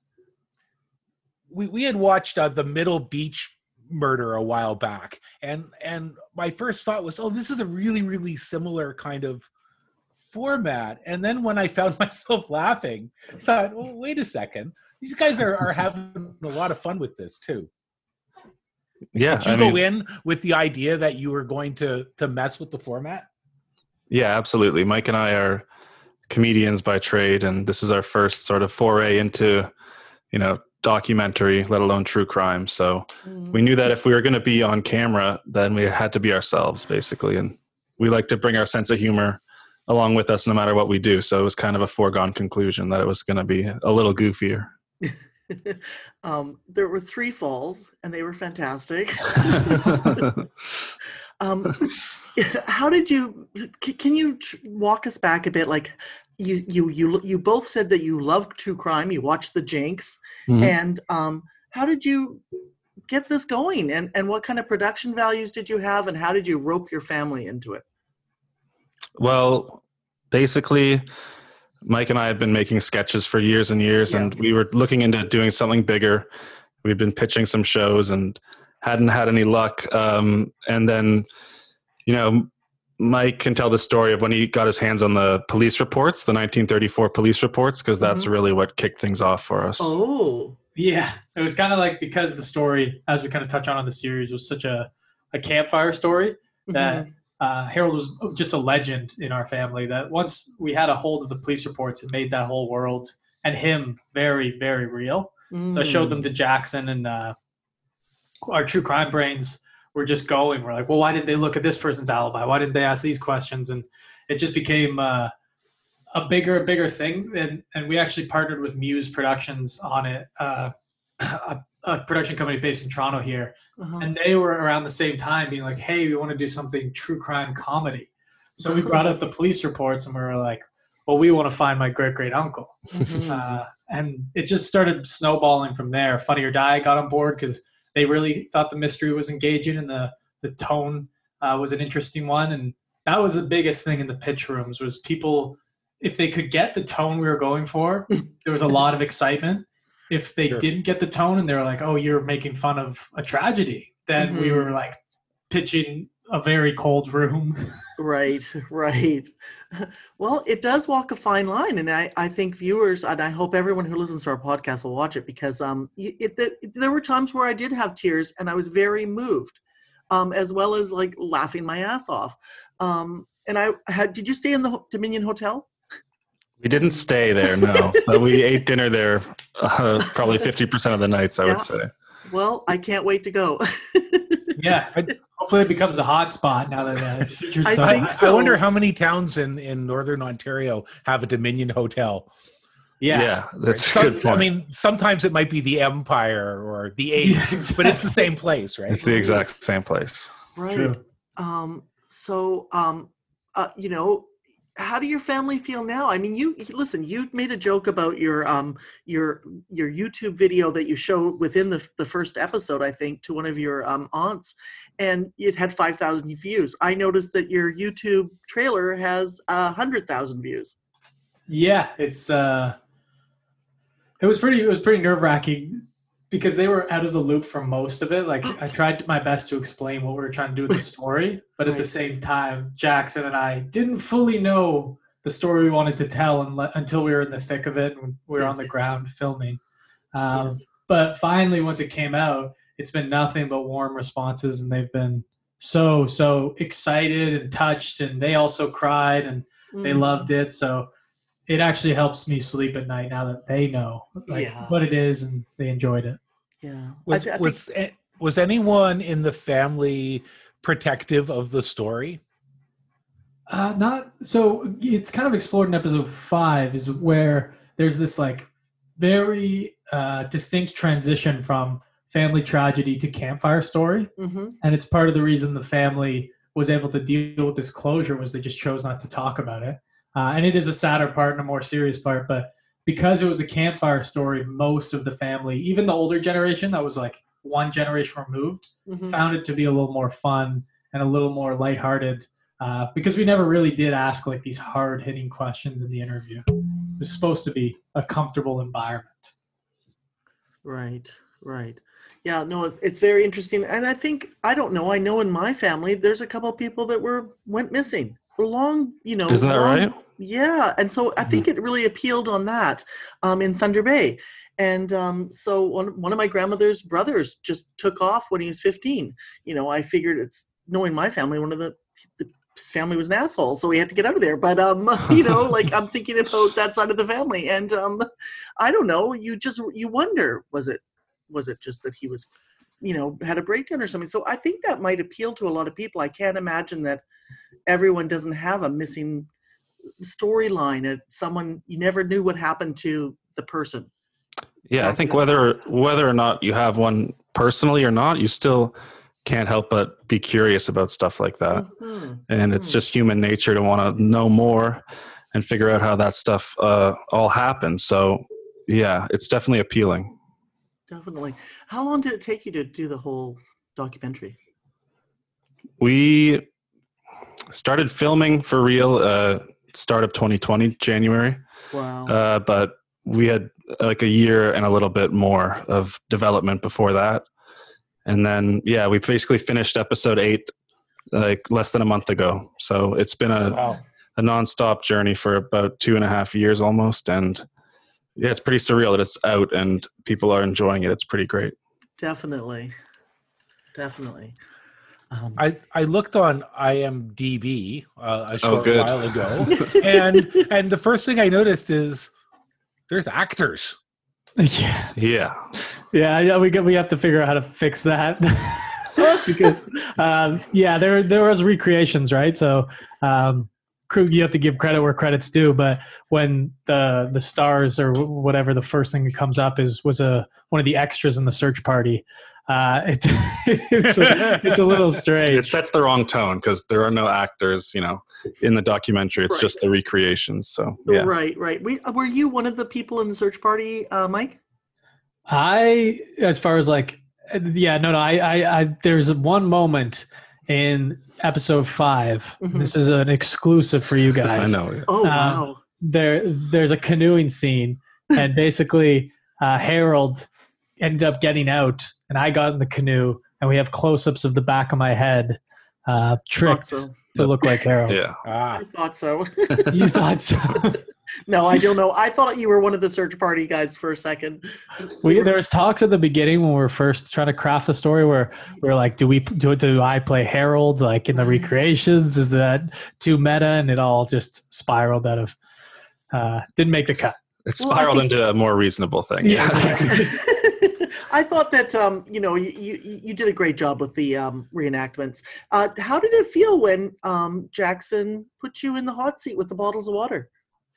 we we had watched uh, the Middle Beach murder a while back, and and my first thought was, oh, this is a really really similar kind of format. And then when I found myself laughing, I thought, well, wait a second, these guys are, are having a lot of fun with this too. Yeah. Did you I go mean, in with the idea that you were going to to mess with the format? yeah, absolutely. Mike and I are comedians by trade, and this is our first sort of foray into, you know, documentary, let alone true crime. So Mm. we knew that if we were going to be on camera, then we had to be ourselves, basically. And we like to bring our sense of humor along with us no matter what we do. So it was kind of a foregone conclusion that it was going to be a little goofier. um, there were three falls, and they were fantastic. um, how did you? c- Can you tr- walk us back a bit? Like, you, you, you, you both said that you love true crime. You watched the Jinx, Mhm. and um, how did you get this going? And and what kind of production values did you have? And how did you rope your family into it? Well, basically, Mike and I have been making sketches for years and years, Yeah. and we were looking into doing something bigger. We've been pitching some shows and hadn't had any luck. Um, and then, you know, Mike can tell the story of when he got his hands on the police reports, the nineteen thirty-four police reports, because that's Mhm. really what kicked things off for us. Oh, Yeah, it was kind of like because the story, as we kind of touch on in the series, was such a, a campfire story that mhm. uh, Harold was just a legend in our family. That once we had a hold of the police reports, it made that whole world and him very, very real. So I showed them to Jackson, and uh, our true crime brains were just going. We're like, well, why didn't they look at this person's alibi? Why didn't they ask these questions? And it just became uh, a bigger and bigger thing. And, and we actually partnered with Muse Productions on it, uh, a, a production company based in Toronto here. Uh-huh. And they were around the same time being like, hey, we want to do something true crime comedy. So we brought up the police reports, and we were like, well, we want to find my great great uncle. Mhm. Uh, and it just started snowballing from there. Funny or Die got on board because they really thought the mystery was engaging, and the the tone uh, was an interesting one. And that was the biggest thing in the pitch rooms was people, if they could get the tone we were going for, there was a lot of excitement. If they Sure. didn't get the tone and they were like, oh, you're making fun of a tragedy, then we Mhm. were like pitching a very cold room. Right, right. Well, it does walk a fine line, and I, I think viewers, and I hope everyone who listens to our podcast will watch it, because um, it, it, it- there were times where I did have tears, and I was very moved, um, as well as like laughing my ass off. Um, and I had, did you stay in the Ho- Dominion Hotel? We didn't stay there, no. But we ate dinner there uh, probably fifty percent of the nights, I Yeah. would say. Well, I can't wait to go. Yeah. Hopefully it becomes a hot spot now that uh, it's featured I so think much. I so. wonder how many towns in, in northern Ontario have a Dominion Hotel. Yeah, that's a Some- good point. I mean, sometimes it might be the Empire or the Ace, Yeah, but it's the same place, right? it's the exact same place. Right. true. Um, so, um, uh, you know, how do your family feel now? I mean, you listen. You made a joke about your um your your YouTube video that you showed within the the first episode, I think, to one of your um aunts, and it had five thousand views. I noticed that your YouTube trailer has a hundred thousand views. Yeah, it's uh it was pretty it was pretty nerve-wracking because they were out of the loop for most of it. Like I tried my best to explain what we were trying to do with the story, but at the Right. same time, Jackson and I didn't fully know the story we wanted to tell unle- until we were in the thick of it and we were on the Yes. ground filming. Um, Yes. But finally, once it came out, it's been nothing but warm responses, and they've been so so excited and touched, and they also cried and they Mm. loved it. So it actually helps me sleep at night now that they know like Yeah. what it is and they enjoyed it. Yeah. I Was, thi- I think- was, a- was anyone in the family protective of the story? Uh, not so. It's kind of explored in episode five, is where there's this like very uh, distinct transition from family tragedy to campfire story, Mhm. and it's part of the reason the family was able to deal with this closure was they just chose not to talk about it. Uh, and it is a sadder part and a more serious part, but because it was a campfire story, most of the family, even the older generation that was like one generation removed, Mhm. found it to be a little more fun and a little more lighthearted uh, because we never really did ask like these hard-hitting questions in the interview. It was supposed to be a comfortable environment. Right, right. Yeah, no, it's, it's very interesting. And I think, I don't know, I know in my family, there's a couple of people that were, went missing for long, you know. Is that long, right? Yeah. And so I think it really appealed on that um, in Thunder Bay. And um, so one, one of my grandmother's brothers just took off when he was fifteen. You know, I figured it's, knowing my family, one of the, the his family was an asshole, so we had to get out of there. But um, you know, like I'm thinking about that side of the family, and um, I don't know. You just you wonder, was it was it just that he was, you know, had a breakdown or something? So I think that might appeal to a lot of people. I can't imagine that everyone doesn't have a missing storyline. At someone you never knew what happened to the person. Yeah, I After think the whether past. whether or not you have one personally or not, you still can't help but be curious about stuff like that. Mhm, And it's mhm. just human nature to want to know more and figure out how that stuff uh, all happened. So, yeah, it's definitely appealing. Definitely. How long did it take you to do the whole documentary? We started filming for real uh, start of twenty twenty, January. Wow. Uh, but we had like a year and a little bit more of development before that. And then, yeah, we basically finished episode eight like less than a month ago. So it's been a, Wow. a nonstop journey for about two and a half years almost. And yeah, it's pretty surreal that it's out and people are enjoying it. It's pretty great. Definitely. Definitely. Um, I, I looked on IMDb uh, a short good. while ago, and and the first thing I noticed is there's actors. Yeah. Yeah. Yeah, yeah, we got, we have to figure out how to fix that. Because um, yeah, there there was recreations, right? So um, crew, you have to give credit where credit's due. But when the the stars or whatever, the first thing that comes up is was a one of the extras in the search party. Uh, it, it's a, it's a little strange. It sets the wrong tone because there are no actors, you know, in the documentary. It's Right. just the recreations. So yeah. Right, right. We, were you one of the people in the search party, uh, Mike? I, as far as like, yeah, no, no. I, I, I there's one moment in episode five. Mhm. This is an exclusive for you I guys. know. Yeah. Oh, Uh, wow. There, there's a canoeing scene, and basically, uh, Harold ended up getting out, and I got in the canoe, and we have close-ups of the back of my head, uh, Thought tricked so. to look like Harold. Yeah. Ah, I thought so. You thought so? No, I don't know. I thought you were one of the search party guys for a second. We, there was talks at the beginning when we were first trying to craft the story where we were like, do we do do I play Harold like in the recreations? Is that too meta? And it all just spiraled out of uh, didn't make the cut. It Well, I spiraled think- into a more reasonable thing. Yeah, Yeah. exactly. I thought that um, you know you, you you did a great job with the um, reenactments. Uh, how did it feel when um, Jackson put you in the hot seat with the bottles of water?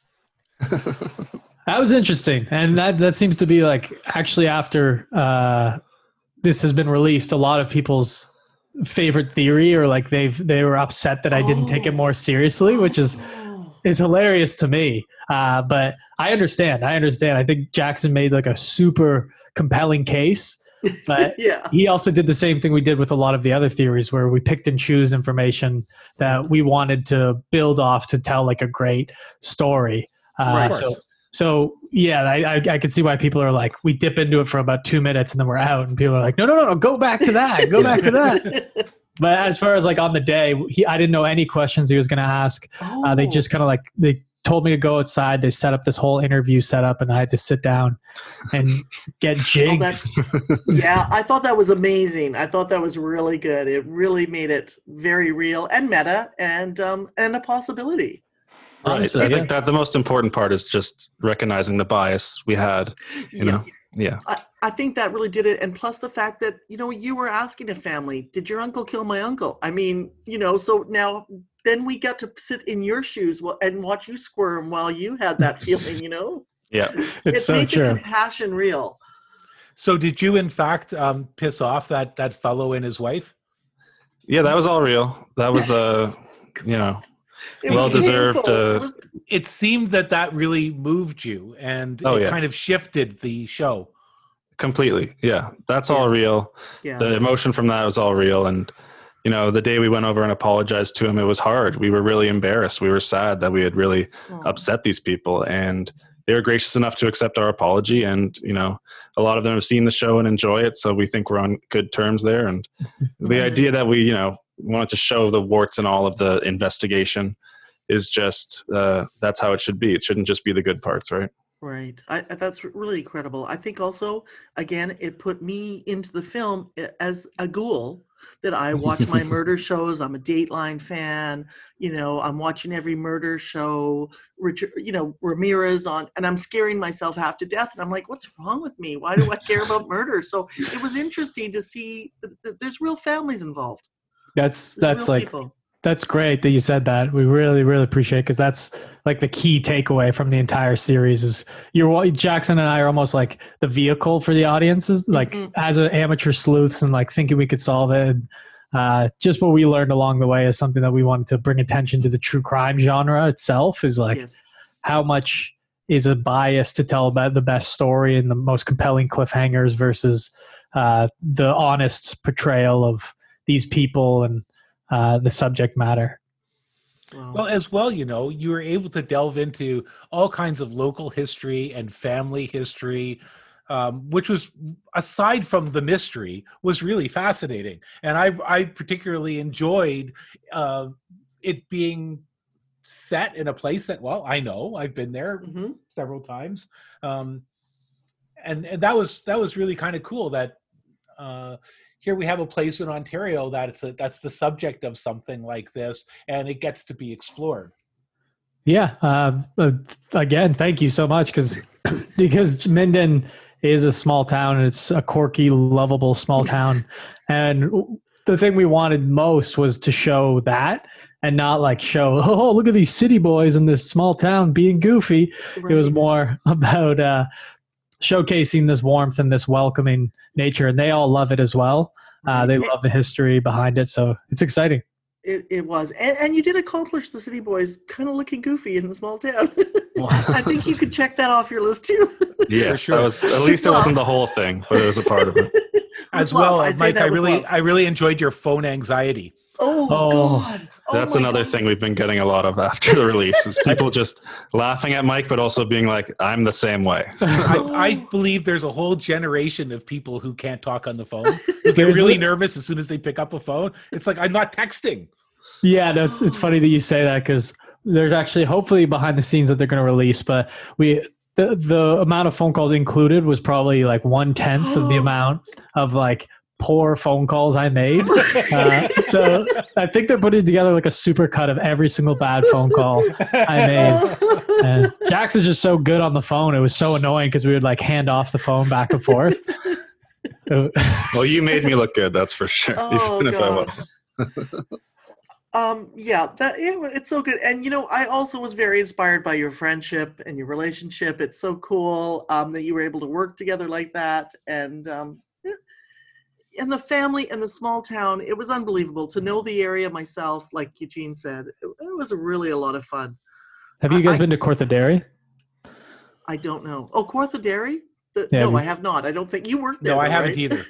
That was interesting, and that that seems to be like actually after uh, this has been released, a lot of people's favorite theory, or like they've they were upset that I didn't take it more seriously, which is Oh. is hilarious to me. Uh, but I understand. I understand. I think Jackson made like a super compelling case, but Yeah. he also did the same thing we did with a lot of the other theories where we picked and choose information that we wanted to build off to tell like a great story. Uh, Right. so, so yeah, I, I, I could see why people are like, we dip into it for about two minutes and then we're out, and people are like, no, no, no, no, go back to that, go back to that. But as far as like on the day, he, I didn't know any questions he was going to ask. Oh. Uh, they just kind of like, they told me to go outside. They set up this whole interview setup, and I had to sit down and get Oh, jigged. that's, yeah, I thought that was amazing. I thought that was really good. It really made it very real and meta, and um, and a possibility. Right. Honestly, I yeah. think that the most important part is just recognizing the bias we had, you know? Yeah. I, I think that really did it. And plus the fact that, you know, you were asking a family, did your uncle kill my uncle? I mean, you know, so now then we got to sit in your shoes wh- and watch you squirm while you had that feeling, you know? Yeah. It's so making true. the passion real. so did you in fact um, piss off that that fellow and his wife? Yeah, that was all real. That was, uh, you know, It Well was deserved, painful. uh, It was- It seemed that that really moved you, and Oh, it yeah. kind of shifted the show. Completely. Yeah. That's all Yeah. real. yeah. The emotion from that was all real. And, you know, the day we went over and apologized to him, it was hard. We were really embarrassed. We were sad that we had really Oh. upset these people. And they were gracious enough to accept our apology. And, you know, a lot of them have seen the show and enjoy it. So we think we're on good terms there. And the idea that we, you know, wanted to show the warts and all of the investigation is just, uh, that's how it should be. It shouldn't just be the good parts, right? Right. I, I- that's really incredible. I think also, again, it put me into the film i- as a ghoul that I watch my murder shows. I'm a Dateline fan. You know, I'm watching every murder show, Richard, you know, Ramirez on, and I'm scaring myself half to death. And I'm like, what's wrong with me? Why do I care about murder? So it was interesting to see that, that there's real families involved. That's There's that's real like people. that's great that you said that. We really really appreciate because that's like the key takeaway from the entire series is you're wa- Jackson and I are almost like the vehicle for the audiences, like Mhm. as an amateur sleuths and like thinking we could solve it. And, uh, just what we learned along the way is something that we wanted to bring attention to the true crime genre itself. Is like Yes. how much is a bias to tell about the best story and the most compelling cliffhangers versus uh, the honest portrayal of these people and uh, the subject matter. Wow. Well, as well, you know, you were able to delve into all kinds of local history and family history, um, which was, aside from the mystery, was really fascinating. And I, I particularly enjoyed uh, it being set in a place that, well, I know I've been there Mhm. several times, um, and and that was that was really kind of cool. That uh, here we have a place in Ontario that it's a, that's the subject of something like this, and it gets to be explored. Yeah. Uh, uh, again, thank you so much because because Minden is a small town and it's a quirky, lovable small town, and the thing we wanted most was to show that and not like show, oh, look at these city boys in this small town being goofy. It was Right. more about uh, showcasing this warmth and this welcoming nature, and they all love it as well. Uh, they Right. love the history behind it, so it's exciting. It, it was. And, and you did accomplish the city boys kind of looking goofy in the small town. I think you could check that off your list too. Yeah, For sure. that was, at least it wasn't the whole thing, but it was a part of it. As With love. well, I say Mike, that I with really love. I really enjoyed your phone anxiety. Oh, Oh, God. Oh, That's my another God. thing we've been getting a lot of after the release is people just laughing at Mike, but also being like, I'm the same way. I, Oh. I believe there's a whole generation of people who can't talk on the phone. Who get There's really a- nervous as soon as they pick up a phone. It's like, I'm not texting. Yeah, that's it's funny that you say that because there's actually hopefully behind the scenes that they're going to release, but we the the amount of phone calls included was probably like one tenth of the amount of like poor phone calls I made. Uh, so I think they're putting together like a super cut of every single bad phone call I made. And Jax is just so good on the phone. It was so annoying because we would like hand off the phone back and forth. Well, you made me look good, that's for sure. Oh, Even if I God. wasn't. Um, yeah, that yeah, it's so good. And you know, I also was very inspired by your friendship and your relationship. It's so cool um, that you were able to work together like that. And um, yeah. and the family and the small town, it was unbelievable to know the area myself. Like Eugene said, it, it was really a lot of fun. Have you guys I- been to Cortha I don't know. Oh, Cortha Dairy? The, Yeah, no, we- I have not. I don't think you worked there. No, I though, haven't right? either.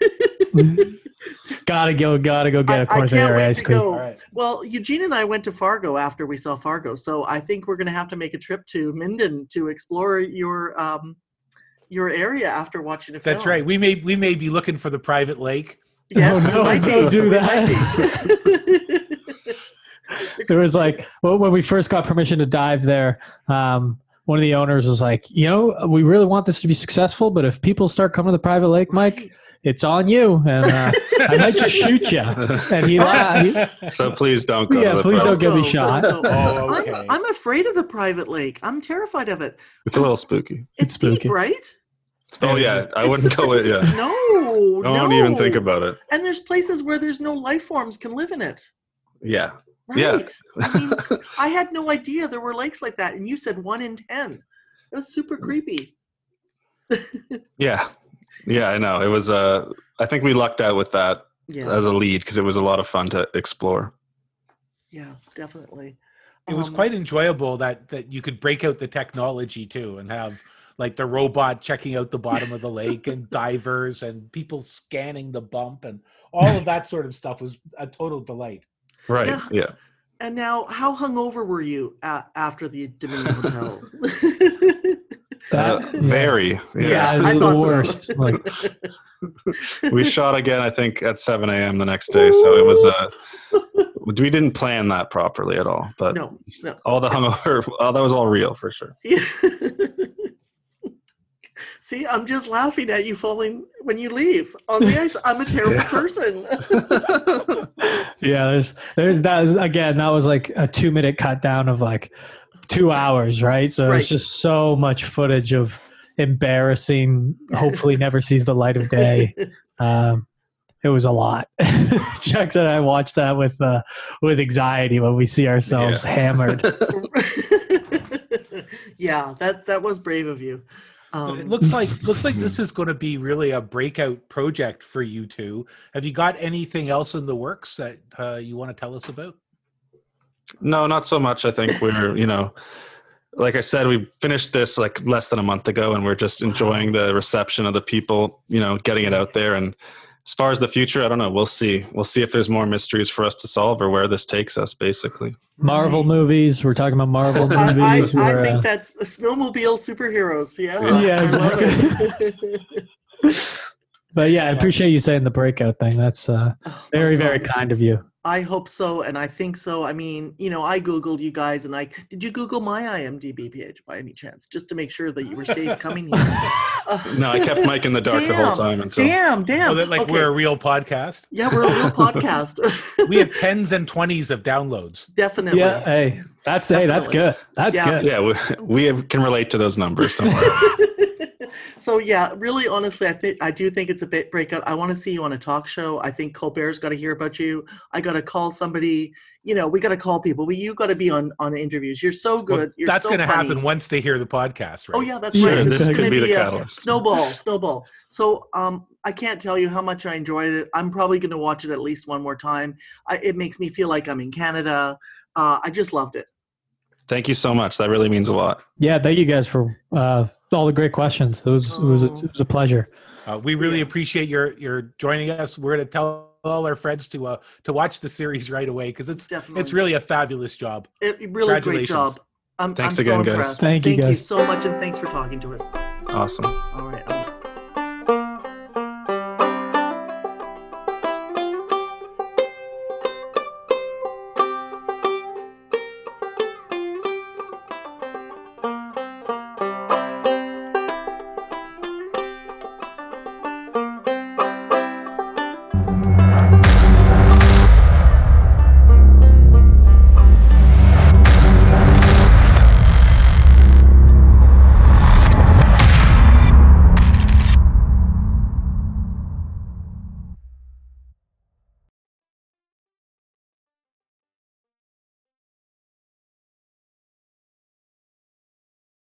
Gotta go, gotta go get a I, I Cortha can't wait ice to cream. go. All right. Well, Eugene and I went to Fargo after we saw Fargo, so I think we're going to have to make a trip to Minden to explore your um, your area after watching a film. That's right. We may we may be looking for the private lake. Yes, Oh, we no, might don't be. do We that. might be. There was like well, when we first got permission to dive there, um, one of the owners was like, you know, we really want this to be successful, but if people start coming to the private lake, Mike, Right. it's on you, and uh, I might just shoot you. And he laughed. So please don't go. Yeah, to the please front. don't get me go, shot. don't go. Oh, okay. I'm, I'm afraid of the private lake. I'm terrified of it. It's a little spooky. It's, It's spooky. deep, right? Oh yeah, I It's- wouldn't go with. Yeah, No, don't no. even think about it. And there's places where there's no life forms can live in it. Yeah, Right. Yeah. I mean, I had no idea there were lakes like that, and you said one in ten. It was super creepy. yeah, yeah. I know. It was. Uh, I think we lucked out with that Yeah, as a lead because it was a lot of fun to explore. yeah, definitely. It was Um, quite enjoyable that that you could break out the technology too and have like the robot checking out the bottom of the lake and divers and people scanning the bump and all of that sort of stuff was a total delight. Right. Yeah. Yeah. And now, how hungover were you a- after the Dominion Hotel? That, Uh, yeah. Very. Yeah. Yeah, it was I the thought so. worst. Like, We shot again, I think, at seven a.m. the next day. So it was uh, we didn't plan that properly at all. But No, no. all the hungover, oh, that was all real for sure. Yeah. See, I'm just laughing at you falling when you leave on the ice. I'm a terrible Yeah. person. yeah, there's there's that again. That was like a two minute cut down of like two hours, right? So Right. it's just so much footage of embarrassing. Hopefully, never sees the light of day. Um, it was a lot. Chuck said I watched that with uh, with anxiety when we see ourselves Yeah. hammered. Yeah, that that was brave of you. Um, it looks like looks like this is going to be really a breakout project for you two. Have you got anything else in the works that uh, you want to tell us about? No, not so much. I think we're, you know, like I said, we finished this like less than a month ago, and we're just enjoying the reception of the people, you know, getting it out there. And as far as the future, I don't know. We'll see. We'll see if there's more mysteries for us to solve or where this takes us, basically. Marvel right. movies. We're talking about Marvel I, I, movies. I where, think uh, that's a snowmobile superheroes. Yeah, Yeah, I love it. but yeah, I appreciate you saying the breakout thing. That's uh, Oh, my very, very God. kind of you. I hope so, and I think so. I mean, you know, I Googled you guys, and I did you Google my I M D B page by any chance, just to make sure that you were safe coming here? Uh, No, I kept Mike in the dark the whole damn, time until. Damn, damn. Oh, that like Okay. we're a real podcast. Yeah, we're a real podcast. We have tens and twenties of downloads. Definitely. Yeah, hey, that's hey, that's Definitely. good. That's Yeah. good. Yeah, we, we have, can relate to those numbers. Don't worry. So yeah, really, honestly, I think I do think it's a bit breakout. I want to see you on a talk show. I think Colbert's got to hear about you. I got to call somebody. You know, we got to call people. We, you got to be on on interviews. You're so good. Well, You're that's so going to funny. happen once they hear the podcast, right? Oh yeah, that's Yeah, right. This, this is could going to be be, the a catalyst. snowball, snowball. So um, I can't tell you how much I enjoyed it. I'm probably going to watch it at least one more time. I, it makes me feel like I'm in Canada. Uh, I just loved it. Thank you so much. That really means a lot. Yeah, thank you guys for uh, all the great questions. It was it was a, Oh. it was a pleasure. Uh, we really Yeah. appreciate your your joining us. We're going to tell all our friends to uh, to watch the series right away because it's Definitely. it's really a fabulous job. It, really great Congratulations. job. I'm, Thanks I'm again, so guys. impressed. Thank you, Thank you guys. so much, and thanks for talking to us. Awesome. All right. Um,